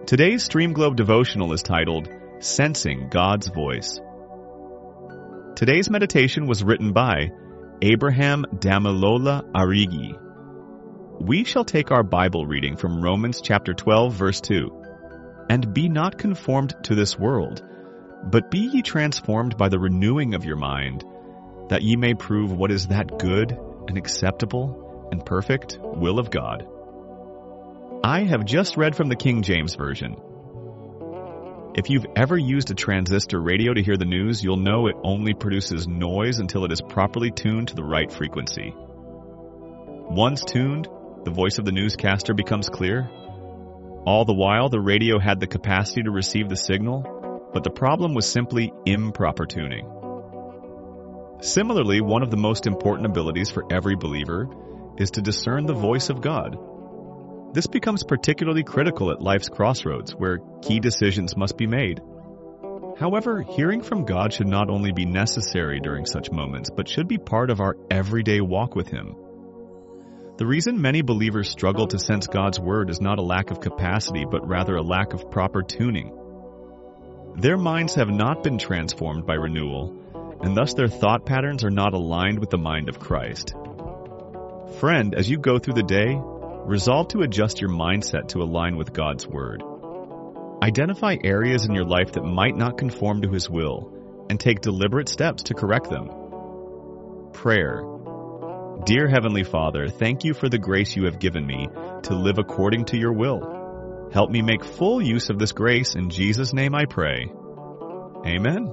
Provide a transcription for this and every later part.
Today's Stream Globe devotional is titled, Sensing God's Voice. Today's meditation was written by Abraham Damilola Arigi. We shall take our Bible reading from Romans chapter 12, verse 2. And be not conformed to this world, but be ye transformed by the renewing of your mind, that ye may prove what is that good and acceptable and perfect will of God. I have just read from the King James Version. If you've ever used a transistor radio to hear the news, you'll know it only produces noise until it is properly tuned to the right frequency. Once tuned, the voice of the newscaster becomes clear. All the while, the radio had the capacity to receive the signal, but the problem was simply improper tuning. Similarly, one of the most important abilities for every believer is to discern the voice of God. This becomes particularly critical at life's crossroads, where key decisions must be made. However, hearing from God should not only be necessary during such moments, but should be part of our everyday walk with Him. The reason many believers struggle to sense God's Word is not a lack of capacity, but rather a lack of proper tuning. Their minds have not been transformed by renewal, and thus their thought patterns are not aligned with the mind of Christ. Friend, as you go through the day, resolve to adjust your mindset to align with God's Word. Identify areas in your life that might not conform to His will, and take deliberate steps to correct them. Prayer. Dear Heavenly Father, thank you for the grace you have given me to live according to your will. Help me make full use of this grace. In Jesus' name I pray. Amen.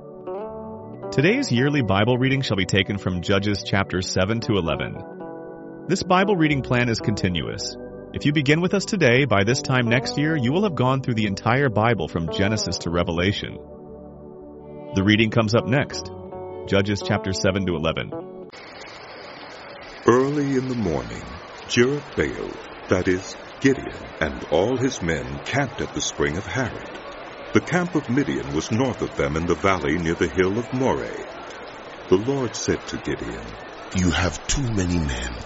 Today's yearly Bible reading shall be taken from Judges chapters 7 to 11. This Bible reading plan is continuous. If you begin with us today, by this time next year, you will have gone through the entire Bible from Genesis to Revelation. The reading comes up next. Judges chapter 7 to 11. Early in the morning, Jerubbaal, that is, Gideon, and all his men camped at the spring of Harod. The camp of Midian was north of them in the valley near the hill of Moreh. The Lord said to Gideon, You have too many men.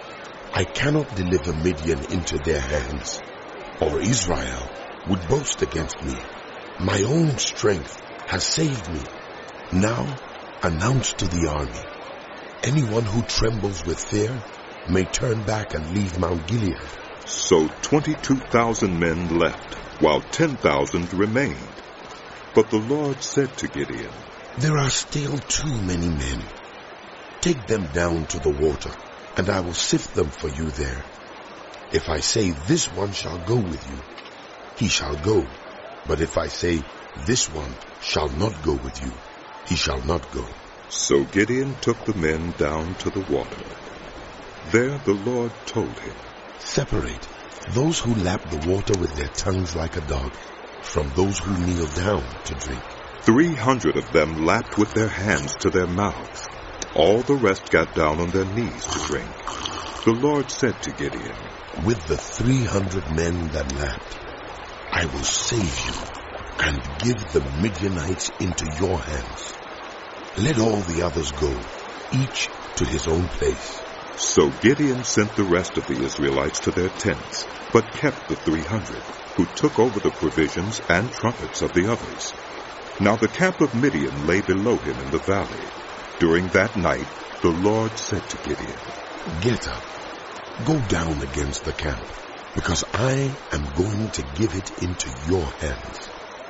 I cannot deliver Midian into their hands, or Israel would boast against me. My own strength has saved me. Now announce to the army, anyone who trembles with fear may turn back and leave Mount Gilead. So 22,000 men left, while 10,000 remained. But the Lord said to Gideon, There are still too many men. Take them down to the water, and I will sift them for you there. If I say, This one shall go with you, he shall go. But if I say, This one shall not go with you, he shall not go. So Gideon took the men down to the water. There the Lord told him, Separate those who lap the water with their tongues like a dog from those who kneel down to drink. 300 of them lapped with their hands to their mouths. All the rest got down on their knees to drink. The Lord said to Gideon, With the 300 men that lapped, I will save you and give the Midianites into your hands. Let all the others go, each to his own place. So Gideon sent the rest of the Israelites to their tents, but kept the 300, who took over the provisions and trumpets of the others. Now the camp of Midian lay below him in the valley. During that night, the Lord said to Gideon, Get up, go down against the camp, because I am going to give it into your hands.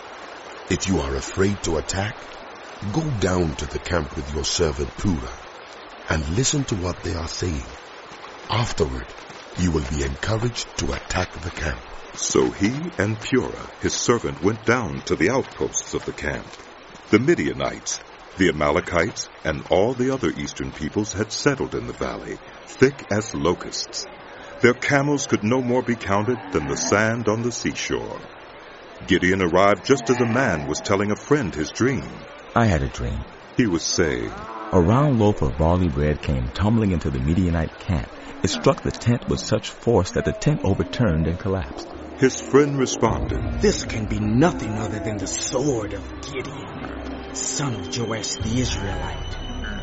If you are afraid to attack, go down to the camp with your servant Purah, and listen to what they are saying. Afterward, you will be encouraged to attack the camp. So he and Purah, his servant, went down to the outposts of the camp. The Midianites, the Amalekites, and all the other eastern peoples had settled in the valley, thick as locusts. Their camels could no more be counted than the sand on the seashore. Gideon arrived just as a man was telling a friend his dream. I had a dream. He was saying, A round loaf of barley bread came tumbling into the Midianite camp. It struck the tent with such force that the tent overturned and collapsed. His friend responded, This can be nothing other than the sword of Gideon, son of Joash the Israelite.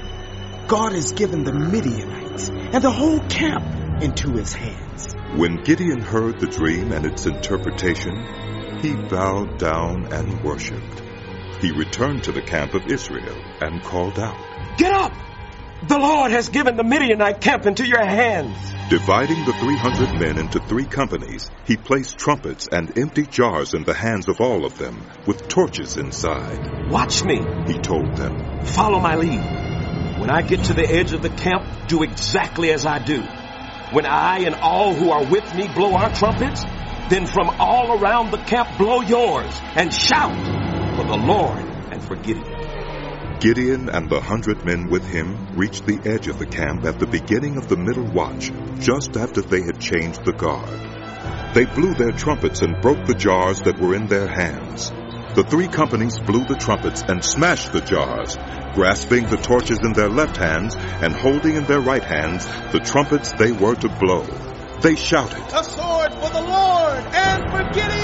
God has given the Midianites and the whole camp into his hands. When Gideon heard the dream and its interpretation, He bowed down and worshipped. He returned to the camp of Israel and called out, "Get up! The Lord has given the Midianite camp into your hands." Dividing the 300 men into 3 companies, he placed trumpets and empty jars in the hands of all of them, with torches inside. "Watch me," he told them. "Follow my lead. When I get to the edge of the camp, do exactly as I do. When I and all who are with me blow our trumpets, then from all around the camp blow yours, and shout for the Lord and for Gideon." Gideon and the 100 men with him reached the edge of the camp at the beginning of the middle watch, just after they had changed the guard. They blew their trumpets and broke the jars that were in their hands. The 3 companies blew the trumpets and smashed the jars, grasping the torches in their left hands and holding in their right hands the trumpets they were to blow. They shouted, "A sword for the Lord and for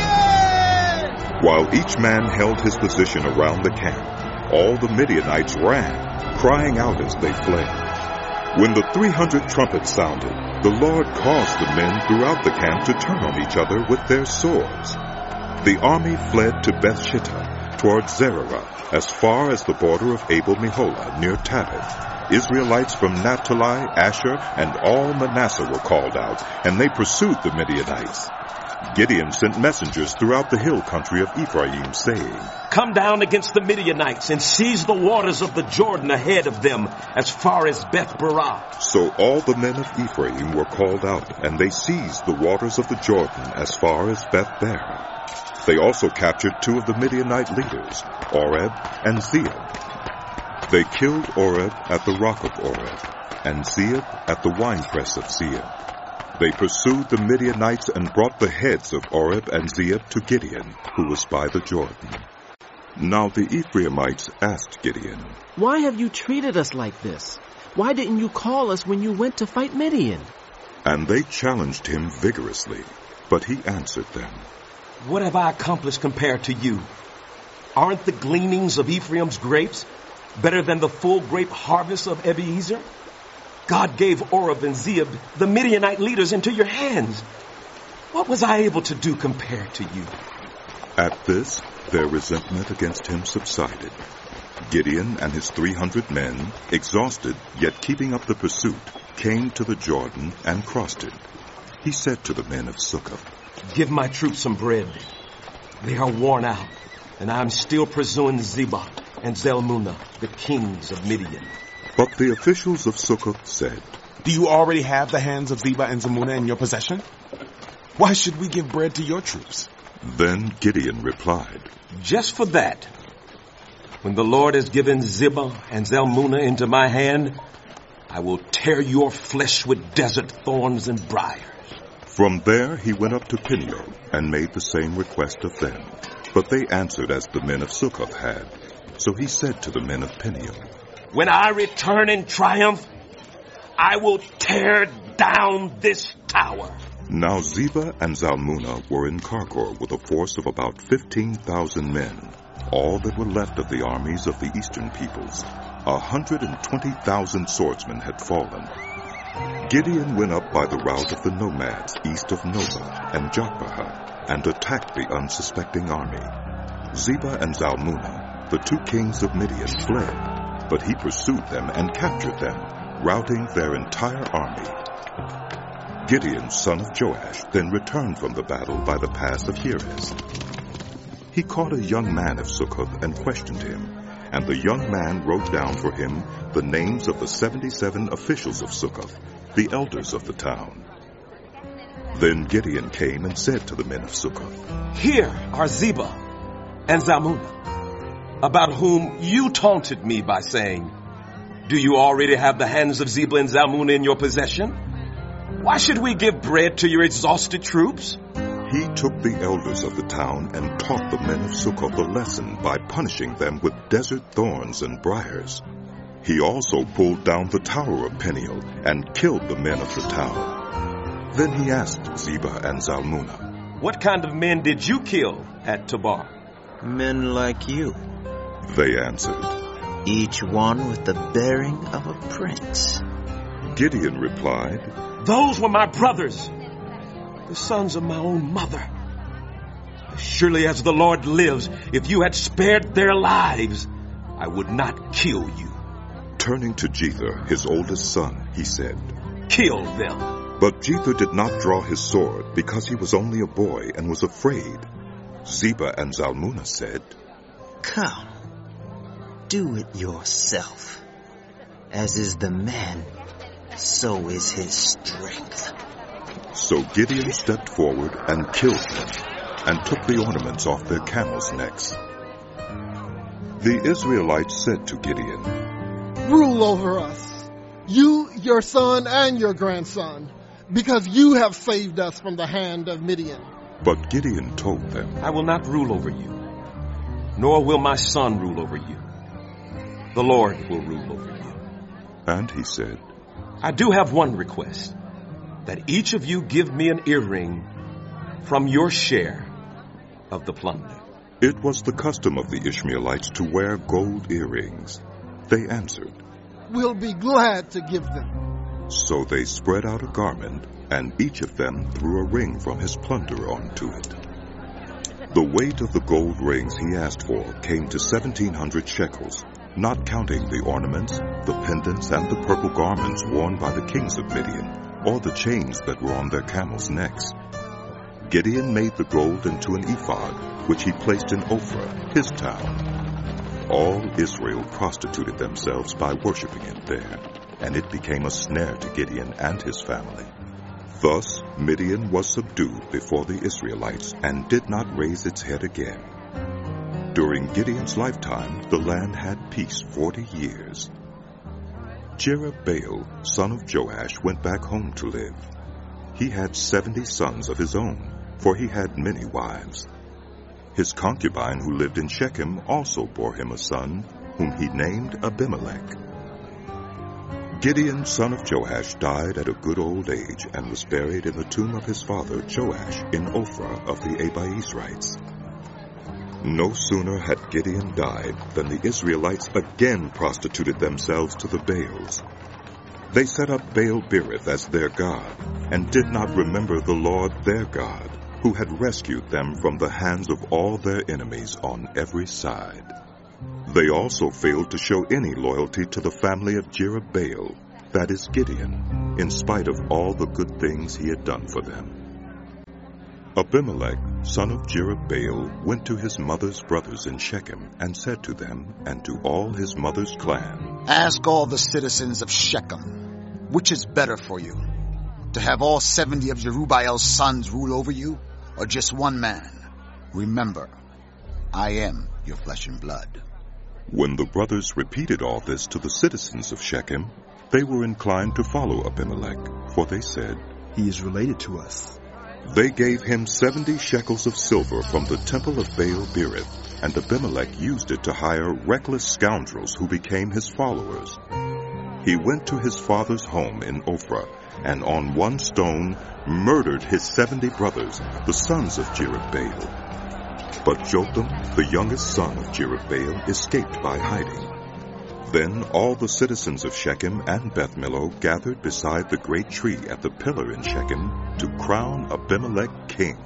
Gideon!" While each man held his position around the camp, all the Midianites ran, crying out as they fled. When the 300 trumpets sounded, the Lord caused the men throughout the camp to turn on each other with their swords. The army fled to Beth-shittah toward Zererah, as far as the border of Abel-meholah near Tabbath. Israelites from Naphtali, Asher, and all Manasseh were called out, and they pursued the Midianites. Gideon sent messengers throughout the hill country of Ephraim, saying, "Come down against the Midianites and seize the waters of the Jordan ahead of them as far as Beth-barah." So all the men of Ephraim were called out, and they seized the waters of the Jordan as far as Beth-barah. They also captured 2 of the Midianite leaders, Oreb and Zeeb. They killed Oreb at the rock of Oreb, and Zeeb at the winepress of Zeeb. They pursued the Midianites and brought the heads of Oreb and Zeeb to Gideon, who was by the Jordan. Now the Ephraimites asked Gideon, "Why have you treated us like this? Why didn't you call us when you went to fight Midian?" And they challenged him vigorously, but he answered them, "What have I accomplished compared to you? Aren't the gleanings of Ephraim's grapes better than the full grape harvest of Abiezer? God gave Oreb and Zeeb, the Midianite leaders, into your hands. What was I able to do compared to you?" At this, their resentment against him subsided. Gideon and his 300 men, exhausted yet keeping up the pursuit, came to the Jordan and crossed it. He said to the men of Succoth, "Give my troops some bread. They are worn out, and I am still pursuing Zebah and Zalmunna, the kings of Midian." But the officials of Succoth said, "Do you already have the hands of Zebah and Zalmunna in your possession? Why should we give bread to your troops?" Then Gideon replied, "Just for that. When the Lord has given Zebah and Zalmunna into my hand, I will tear your flesh with desert thorns and briars." From there he went up to Peniel and made the same request of them. But they answered as the men of Succoth had. So he said to the men of Peniel, "When I return in triumph, I will tear down this tower." Now Zebah and Zalmunna were in Karkor with a force of about 15,000 men, all that were left of the armies of the eastern peoples. 120,000 swordsmen had fallen. Gideon went up by the route of the nomads east of Nobah and Jokbahah and attacked the unsuspecting army. Zebah and Zalmunna, the 2 kings of Midian, fled, but he pursued them and captured them, routing their entire army. Gideon, son of Joash, then returned from the battle by the pass of Heres. He caught a young man of Succoth and questioned him, and the young man wrote down for him the names of the 77 officials of Succoth, the elders of the town. Then Gideon came and said to the men of Succoth, "Here are Zebah and Zalmunna, about whom you taunted me by saying, 'Do you already have the hands of Zebah and Zalmunna in your possession? Why should we give bread to your exhausted troops?'" He took the elders of the town and taught the men of Succoth a lesson by punishing them with desert thorns and briars. He also pulled down the tower of Peniel and killed the men of the town. Then he asked Zebah and Zalmunna, "What kind of men did you kill at Tabor?" "Men like you," they answered, "each one with the bearing of a prince." Gideon replied, "Those were my brothers, the sons of my own mother. Surely as the Lord lives, if you had spared their lives, I would not kill you. Turning to Jether, his oldest son, he said, Kill them. But Jether did not draw his sword because he was only a boy and was afraid. Zebah and Zalmunna said, Come, do it yourself. As is the man, so is his strength. So Gideon stepped forward and killed them, and took the ornaments off their camels' necks. The Israelites said to Gideon, Rule over us, you, your son, and your grandson, because you have saved us from the hand of Midian. But Gideon told them, I will not rule over you, nor will my son rule over you. The Lord will rule over you. And he said, I do have one request, that each of you give me an earring from your share of the plunder. It was the custom of the Ishmaelites to wear gold earrings. They answered, We'll be glad to give them. So they spread out a garment, and each of them threw a ring from his plunder onto it. The weight of the gold rings he asked for came to 1,700 shekels, not counting the ornaments, the pendants, and the purple garments worn by the kings of Midian, or the chains that were on their camels' necks. Gideon made the gold into an ephod, which he placed in Ophrah, his town. All Israel prostituted themselves by worshiping it there, and it became a snare to Gideon and his family. Thus Midian was subdued before the Israelites and did not raise its head again. During Gideon's lifetime, the land had peace 40 years. Jerubbaal, son of Joash, went back home to live. He had 70 sons of his own, for he had many wives. His concubine who lived in Shechem also bore him a son, whom he named Abimelech. Gideon, son of Joash, died at a good old age and was buried in the tomb of his father Joash in Ophrah of the Abiezrites. No sooner had Gideon died than the Israelites again prostituted themselves to the Baals. They set up Baal-berith as their god, and did not remember the Lord their God, who had rescued them from the hands of all their enemies on every side. They also failed to show any loyalty to the family of Jerubbaal, that is Gideon, in spite of all the good things he had done for them. Abimelech, son of Jerubbaal, went to his mother's brothers in Shechem and said to them and to all his mother's clan, Ask all the citizens of Shechem, which is better for you, to have all 70 of Jerubbaal's sons rule over you, or just one man? Remember, I am your flesh and blood. When the brothers repeated all this to the citizens of Shechem, they were inclined to follow Abimelech, for they said, He is related to us. They gave him 70 shekels of silver from the temple of Baal-berith, and Abimelech used it to hire reckless scoundrels who became his followers. He went to his father's home in Ophrah, and on one stone murdered his 70 brothers, the sons of Jerubbaal. But Jotham, the youngest son of Jerubbaal, escaped by hiding. Then all the citizens of Shechem and Beth Millo gathered beside the great tree at the pillar in Shechem to crown Abimelech king.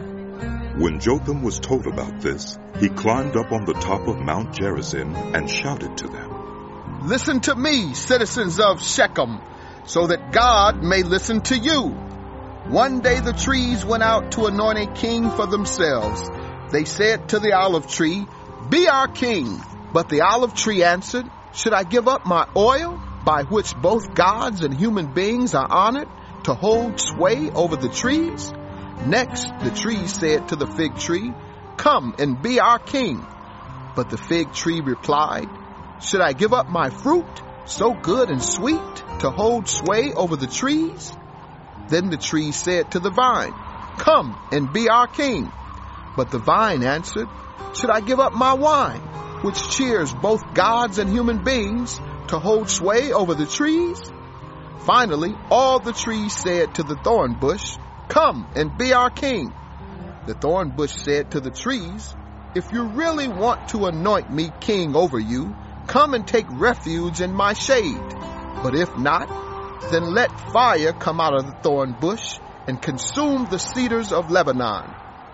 When Jotham was told about this, he climbed up on the top of Mount Gerizim and shouted to them, Listen to me, citizens of Shechem, so that God may listen to you. One day the trees went out to anoint a king for themselves. They said to the olive tree, Be our king. But the olive tree answered, Should I give up my oil, by which both gods and human beings are honored, to hold sway over the trees? Next, the tree said to the fig tree, Come and be our king. But the fig tree replied, Should I give up my fruit, so good and sweet, to hold sway over the trees? Then the tree said to the vine, Come and be our king. But the vine answered, Should I give up my wine, which cheers both gods and human beings, to hold sway over the trees? Finally, all the trees said to the thorn bush, Come and be our king. The thorn bush said to the trees, If you really want to anoint me king over you, come and take refuge in my shade. But if not, then let fire come out of the thorn bush and consume the cedars of Lebanon.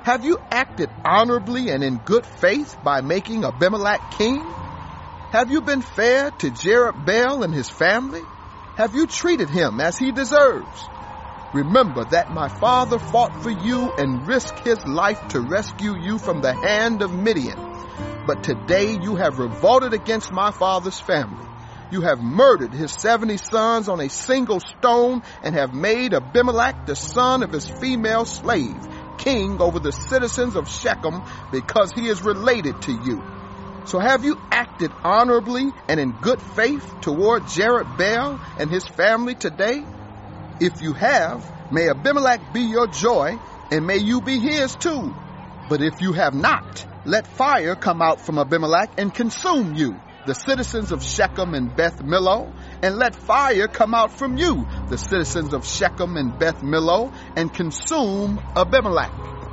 Have you acted honorably and in good faith by making Abimelech king? Have you been fair to Jerubbaal and his family? Have you treated him as he deserves? Remember that my father fought for you and risked his life to rescue you from the hand of Midian. But today you have revolted against my father's family. You have murdered his 70 sons on a single stone and have made Abimelech, the son of his female slave, king over the citizens of Shechem because he is related to you. So have you acted honorably and in good faith toward Jerubbaal and his family today? If you have, may Abimelech be your joy, and may you be his too. But if you have not, let fire come out from Abimelech and consume you, the citizens of Shechem and Beth Millo, and let fire come out from you, the citizens of Shechem and Beth Millo, and consume Abimelech.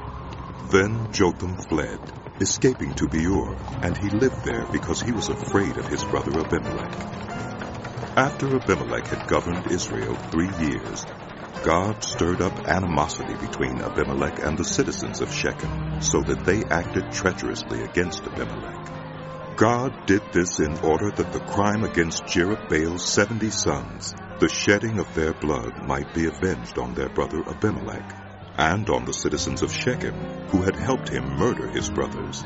Then Jotham fled, escaping to Beer, and he lived there because he was afraid of his brother Abimelech. After Abimelech had governed Israel 3 years, God stirred up animosity between Abimelech and the citizens of Shechem, so that they acted treacherously against Abimelech. God did this in order that the crime against Jerubbaal's 70 sons, the shedding of their blood, might be avenged on their brother Abimelech, and on the citizens of Shechem, who had helped him murder his brothers.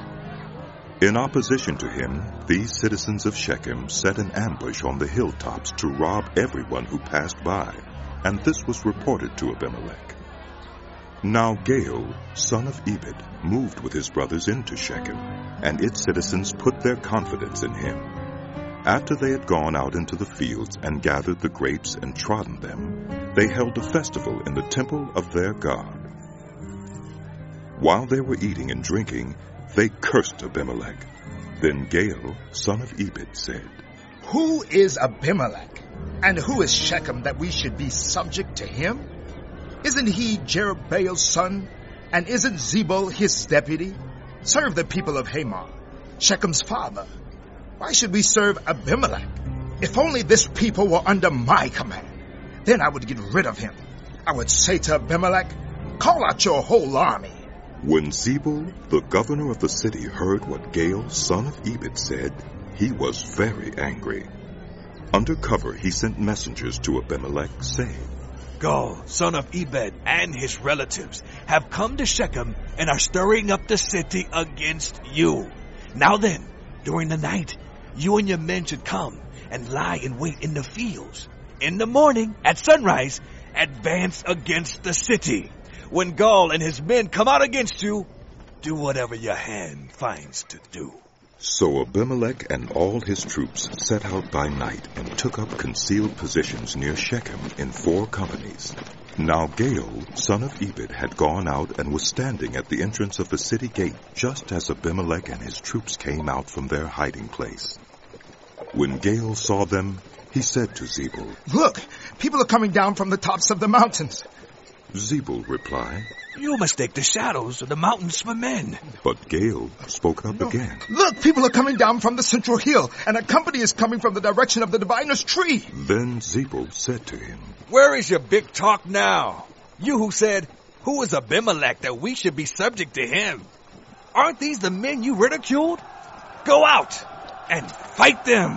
In opposition to him, these citizens of Shechem set an ambush on the hilltops to rob everyone who passed by, and this was reported to Abimelech. Now Gaal, son of Ebed, moved with his brothers into Shechem, and its citizens put their confidence in him. After they had gone out into the fields and gathered the grapes and trodden them, they held a festival in the temple of their God. While they were eating and drinking, they cursed Abimelech. Then Gaal, son of Ebed, said, Who is Abimelech, and who is Shechem that we should be subject to him? Isn't he Jerubbaal's son, and isn't Zebul his deputy? Serve the people of Hamor, Shechem's father. Why should we serve Abimelech? If only this people were under my command, then I would get rid of him. I would say to Abimelech, call out your whole army. When Zebul, the governor of the city, heard what Gaal, son of Ebed, said, he was very angry. Under cover, he sent messengers to Abimelech, saying, Gaal, son of Ebed, and his relatives have come to Shechem and are stirring up the city against you. Now then, during the night, you and your men should come and lie in wait in the fields. In the morning, at sunrise, advance against the city. When Gaal and his men come out against you, do whatever your hand finds to do. So Abimelech and all his troops set out by night and took up concealed positions near Shechem in 4 companies. Now Gaal, son of Ebed, had gone out and was standing at the entrance of the city gate just as Abimelech and his troops came out from their hiding place. When Gaal saw them, he said to Zebul, Look, people are coming down from the tops of the mountains. Zebul replied, You mistake the shadows of the mountains for men. But Gaal spoke up again. Look, people are coming down from the central hill, and a company is coming from the direction of the diviner's tree. Then Zebul said to him, Where is your big talk now? You who said, Who is Abimelech that we should be subject to him? Aren't these the men you ridiculed? Go out and fight them.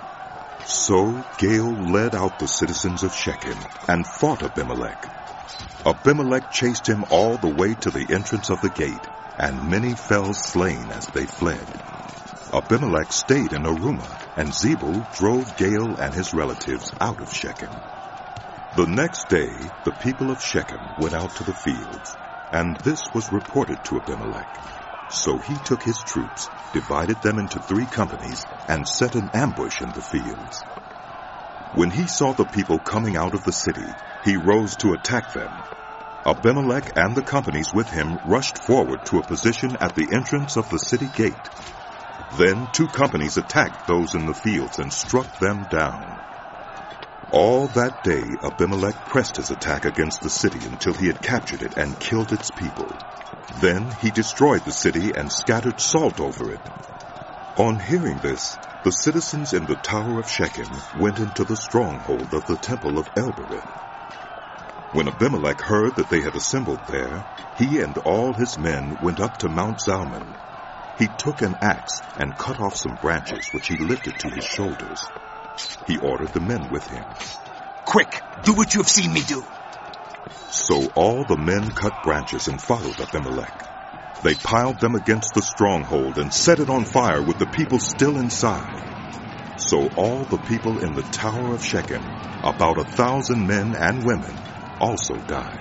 So Gaal led out the citizens of Shechem and fought Abimelech. Abimelech chased him all the way to the entrance of the gate, and many fell slain as they fled. Abimelech stayed in Arumah, and Zebul drove Gaal and his relatives out of Shechem. The next day, the people of Shechem went out to the fields, and this was reported to Abimelech. So he took his troops, divided them into 3 companies, and set an ambush in the fields. When he saw the people coming out of the city, he rose to attack them. Abimelech and the companies with him rushed forward to a position at the entrance of the city gate. Then 2 companies attacked those in the fields and struck them down. All that day Abimelech pressed his attack against the city until he had captured it and killed its people. Then he destroyed the city and scattered salt over it. On hearing this, the citizens in the Tower of Shechem went into the stronghold of the temple of El-Berith. When Abimelech heard that they had assembled there, he and all his men went up to Mount Zalmon. He took an axe and cut off some branches which he lifted to his shoulders. He ordered the men with him. Quick, do what you have seen me do. So all the men cut branches and followed Abimelech. They piled them against the stronghold and set it on fire with the people still inside. So all the people in the tower of Shechem, about 1,000 men and women, also died.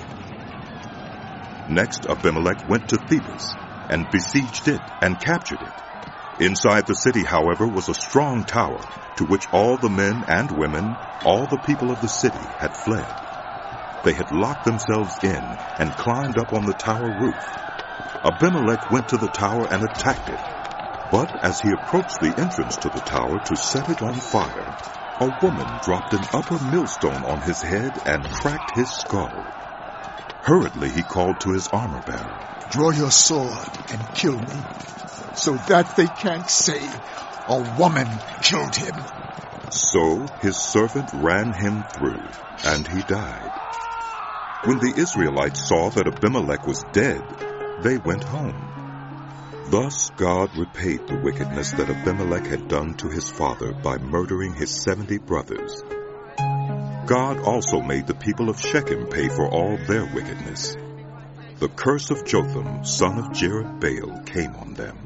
Next Abimelech went to Thebez and besieged it and captured it. Inside the city, however, was a strong tower to which all the men and women, all the people of the city, had fled. They had locked themselves in and climbed up on the tower roof. Abimelech went to the tower and attacked it. But as he approached the entrance to the tower to set it on fire, a woman dropped an upper millstone on his head and cracked his skull. Hurriedly he called to his armor-bearer, "Draw your sword and kill me, so that they can't say a woman killed him." So his servant ran him through, and he died. When the Israelites saw that Abimelech was dead, they went home. Thus God repaid the wickedness that Abimelech had done to his father by murdering his 70 brothers. God also made the people of Shechem pay for all their wickedness. The curse of Jotham, son of Jerubbaal, came on them.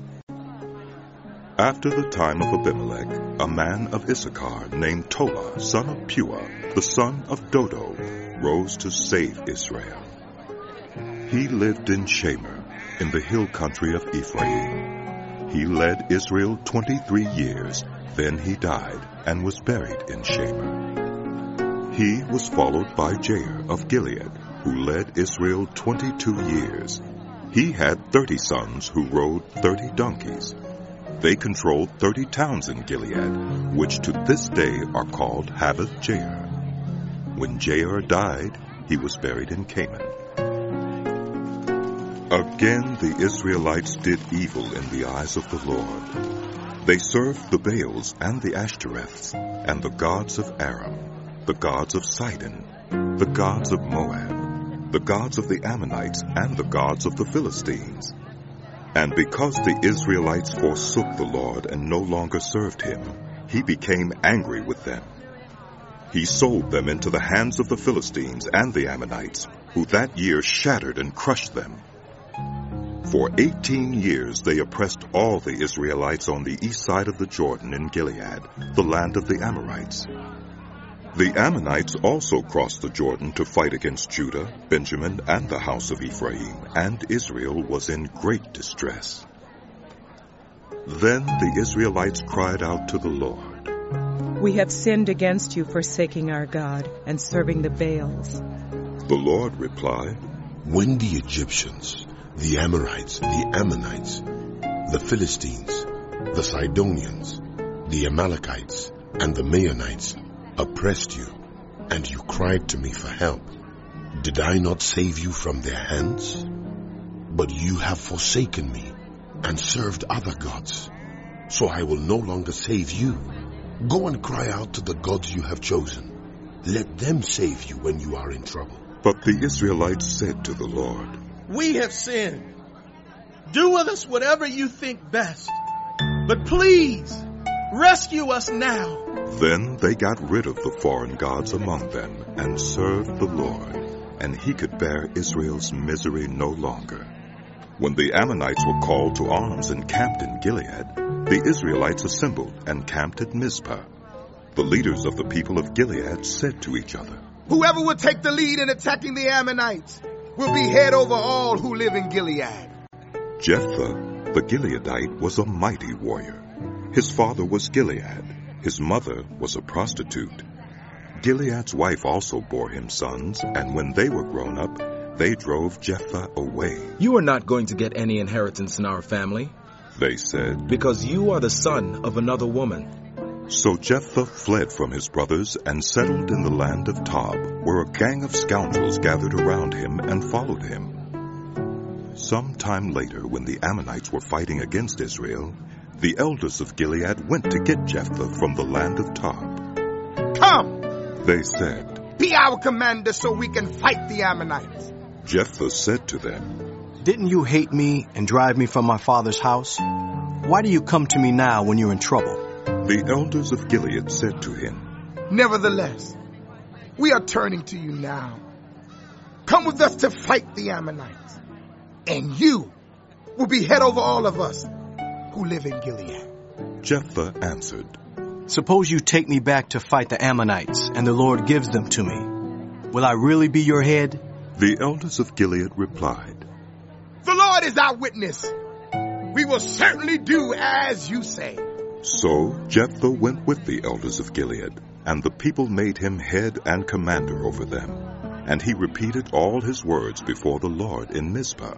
After the time of Abimelech, a man of Issachar named Tola, son of Puah, the son of Dodo, rose to save Israel. He lived in Shamer, in the hill country of Ephraim. He led Israel 23 years, then he died and was buried in Shamer. He was followed by Jair of Gilead, who led Israel 22 years. He had 30 sons who rode 30 donkeys. They controlled 30 towns in Gilead, which to this day are called Havoth Jair. When Jair died, he was buried in Canaan. Again the Israelites did evil in the eyes of the Lord. They served the Baals and the Ashtoreths, and the gods of Aram, the gods of Sidon, the gods of Moab, the gods of the Ammonites, and the gods of the Philistines. And because the Israelites forsook the Lord and no longer served him, he became angry with them. He sold them into the hands of the Philistines and the Ammonites, who that year shattered and crushed them. For 18 years they oppressed all the Israelites on the east side of the Jordan in Gilead, the land of the Amorites. The Ammonites also crossed the Jordan to fight against Judah, Benjamin, and the house of Ephraim, and Israel was in great distress. Then the Israelites cried out to the Lord, "We have sinned against you, forsaking our God and serving the Baals." The Lord replied, "When the Egyptians, the Amorites, the Ammonites, the Philistines, the Sidonians, the Amalekites, and the Maonites oppressed you, and you cried to me for help, did I not save you from their hands? But you have forsaken me and served other gods, so I will no longer save you. Go and cry out to the gods you have chosen. Let them save you when you are in trouble." But the Israelites said to the Lord, "We have sinned. Do with us whatever you think best. But please, rescue us now." Then they got rid of the foreign gods among them and served the Lord, and he could bear Israel's misery no longer. When the Ammonites were called to arms and camped in Gilead, the Israelites assembled and camped at Mizpah. The leaders of the people of Gilead said to each other, "Whoever will take the lead in attacking the Ammonites will be head over all who live in Gilead." Jephthah, the Gileadite, was a mighty warrior. His father was Gilead. His mother was a prostitute. Gilead's wife also bore him sons, and when they were grown up, they drove Jephthah away. "You are not going to get any inheritance in our family," they said, "because you are the son of another woman." So Jephthah fled from his brothers and settled in the land of Tob, where a gang of scoundrels gathered around him and followed him. Some time later, when the Ammonites were fighting against Israel, the elders of Gilead went to get Jephthah from the land of Tob. "Come," they said, Be our commander so we can fight the Ammonites. Jephthah said to them, Didn't you hate me and drive me from my father's house? Why do you come to me now when you're in trouble? The elders of Gilead said to him, Nevertheless, we are turning to you now. Come with us to fight the Ammonites, and you will be head over all of us who live in Gilead. Jephthah answered, Suppose you take me back to fight the Ammonites, and the Lord gives them to me. Will I really be your head? The elders of Gilead replied, The Lord is our witness. We will certainly do as you say. So Jephthah went with the elders of Gilead, and the people made him head and commander over them. And he repeated all his words before the Lord in Mizpah.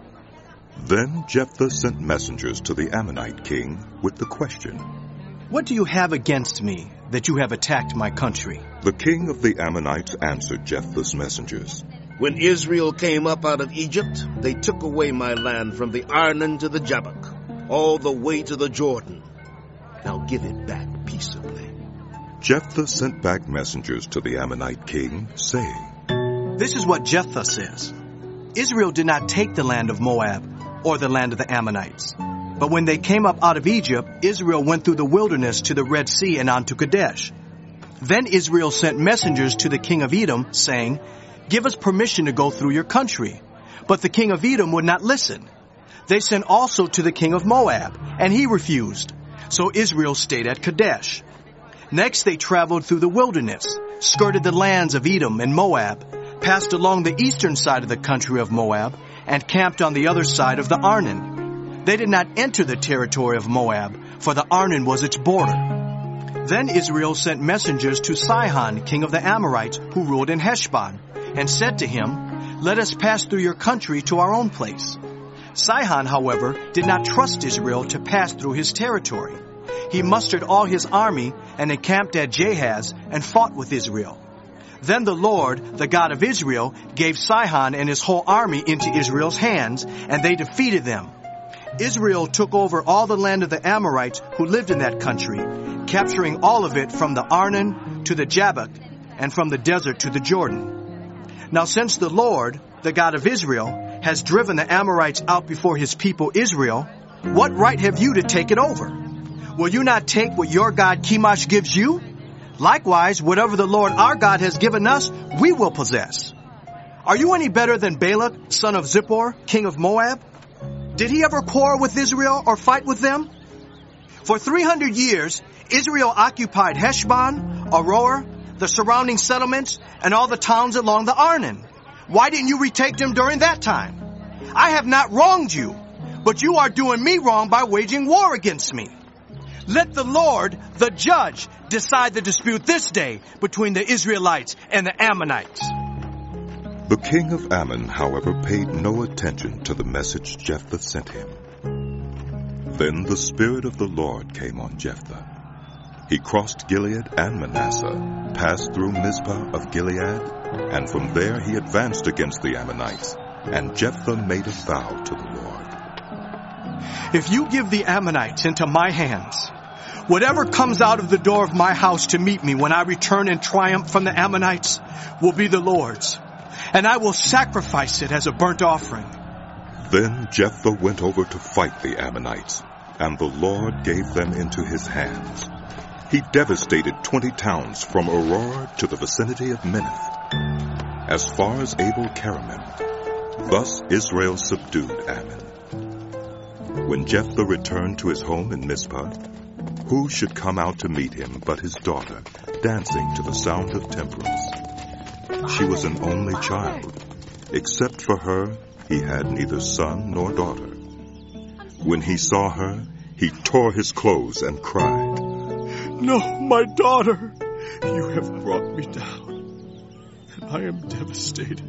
Then Jephthah sent messengers to the Ammonite king with the question, What do you have against me that you have attacked my country? The king of the Ammonites answered Jephthah's messengers, When Israel came up out of Egypt, they took away my land from the Arnon to the Jabbok, all the way to the Jordan. Now give it back peaceably. Jephthah sent back messengers to the Ammonite king, saying, This is what Jephthah says. Israel did not take the land of Moab or the land of the Ammonites. But when they came up out of Egypt, Israel went through the wilderness to the Red Sea and on to Kadesh. Then Israel sent messengers to the king of Edom, saying, Give us permission to go through your country. But the king of Edom would not listen. They sent also to the king of Moab, and he refused. So Israel stayed at Kadesh. Next they traveled through the wilderness, skirted the lands of Edom and Moab, passed along the eastern side of the country of Moab, and camped on the other side of the Arnon. They did not enter the territory of Moab, for the Arnon was its border. Then Israel sent messengers to Sihon, king of the Amorites, who ruled in Heshbon, and said to him, Let us pass through your country to our own place. Sihon, however, did not trust Israel to pass through his territory. He mustered all his army and encamped at Jahaz and fought with Israel. Then the Lord, the God of Israel, gave Sihon and his whole army into Israel's hands, and they defeated them. Israel took over all the land of the Amorites who lived in that country, capturing all of it from the Arnon to the Jabbok and from the desert to the Jordan. Now since the Lord, the God of Israel, has driven the Amorites out before his people Israel, what right have you to take it over? Will you not take what your god Chemosh gives you? Likewise, whatever the Lord our God has given us, we will possess. Are you any better than Balak, son of Zippor, king of Moab? Did he ever quarrel with Israel or fight with them? For 300 years, Israel occupied Heshbon, Aroer, the surrounding settlements, and all the towns along the Arnon. Why didn't you retake them during that time? I have not wronged you, but you are doing me wrong by waging war against me. Let the Lord, the judge, decide the dispute this day between the Israelites and the Ammonites. The king of Ammon, however, paid no attention to the message Jephthah sent him. Then the Spirit of the Lord came on Jephthah. He crossed Gilead and Manasseh, passed through Mizpah of Gilead, and from there he advanced against the Ammonites, and Jephthah made a vow to the Lord. If you give the Ammonites into my hands, whatever comes out of the door of my house to meet me when I return in triumph from the Ammonites will be the Lord's, and I will sacrifice it as a burnt offering. Then Jephthah went over to fight the Ammonites, and the Lord gave them into his hands. He devastated 20 towns from Aroer to the vicinity of Minnith, as far as Abel-Keramim. Thus Israel subdued Ammon. When Jephthah returned to his home in Mizpah, who should come out to meet him but his daughter, dancing to the sound of timbrels? She was an only child. Except for her, he had neither son nor daughter. When he saw her, he tore his clothes and cried, No, my daughter, you have brought me down, and I am devastated.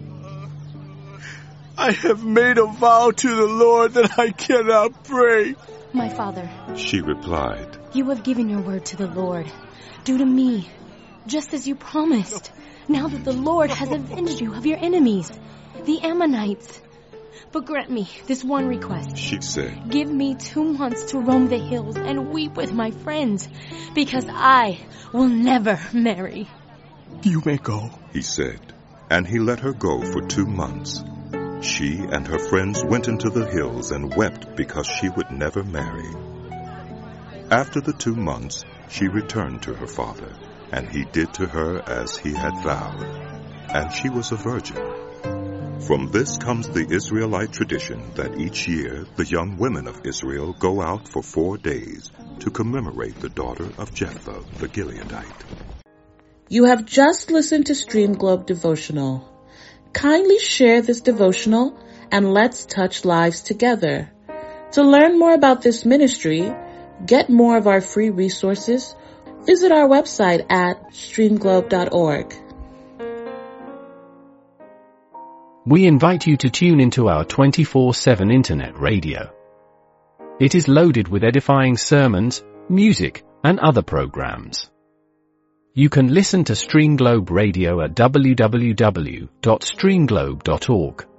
I have made a vow to the Lord that I cannot break. My father, she replied, you have given your word to the Lord. Do to me, just as you promised, now that the Lord has avenged you of your enemies, the Ammonites. But grant me this one request, she said. Give me 2 months to roam the hills and weep with my friends, because I will never marry. You may go, he said, and he let her go for 2 months. She and her friends went into the hills and wept because she would never marry. After the 2 months, she returned to her father, and he did to her as he had vowed, and she was a virgin. From this comes the Israelite tradition that each year the young women of Israel go out for 4 days to commemorate the daughter of Jephthah the Gileadite. You have just listened to Stream Globe Devotional. Kindly share this devotional and let's touch lives together. To learn more about this ministry, get more of our free resources, visit our website at streamglobe.org. We invite you to tune into our 24/7 internet radio. It is loaded with edifying sermons, music, and other programs. You can listen to Stream Globe Radio at www.streamglobe.org.